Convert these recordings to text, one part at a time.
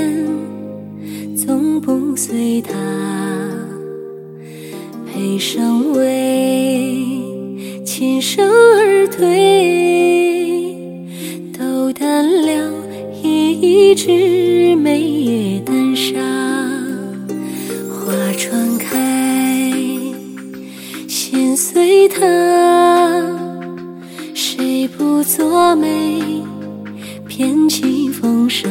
总不随他，悲伤为琴声而退，都淡了一枝梅叶淡沙，花船开，心随他，谁不作美，偏起风沙。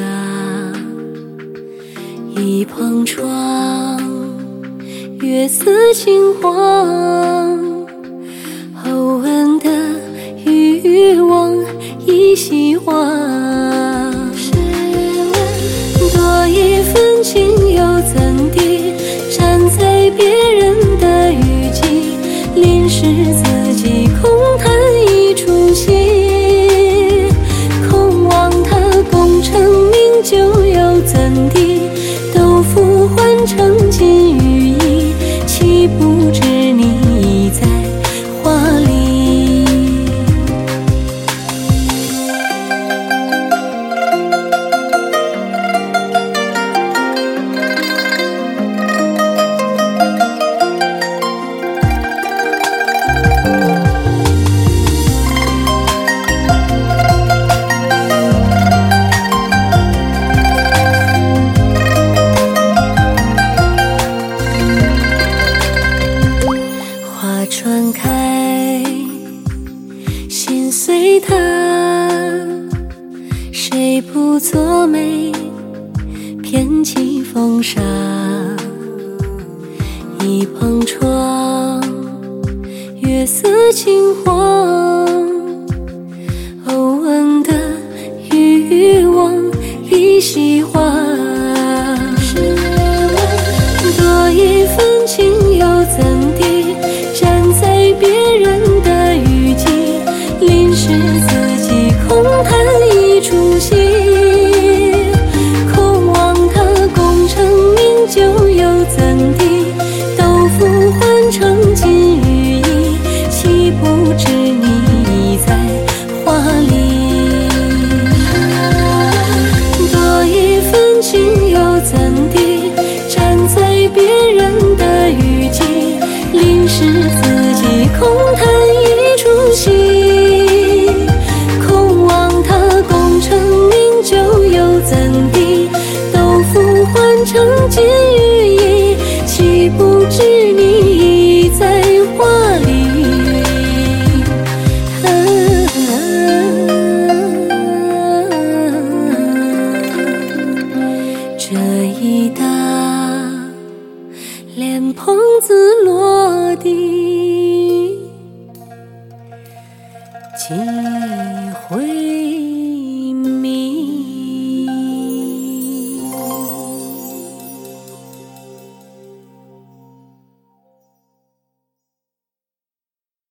一旁窗，月色金黄，后闻的渔网一席话。试问多一份情又怎地，站在别人的雨季，淋湿自己空谈一出戏。空望他功成名就又怎地，都付换成金羽翼，岂不知你已在花里。花船开，心随他，谁不作美，偏起风沙。一旁窗，月色金黄，偶闻的渔网一席话。试问多一份情又怎地，站在别人的雨季，淋湿自己空谈一出戏。空望他功成名就又怎地，都付换成金羽翼，岂不知你已在花里。多一份情又怎地，站在别人的雨季，淋湿自己空谈一出戏。空望他功成名就又怎地，都付换成金羽翼，岂不知你已在花里。这一打莲蓬子落地，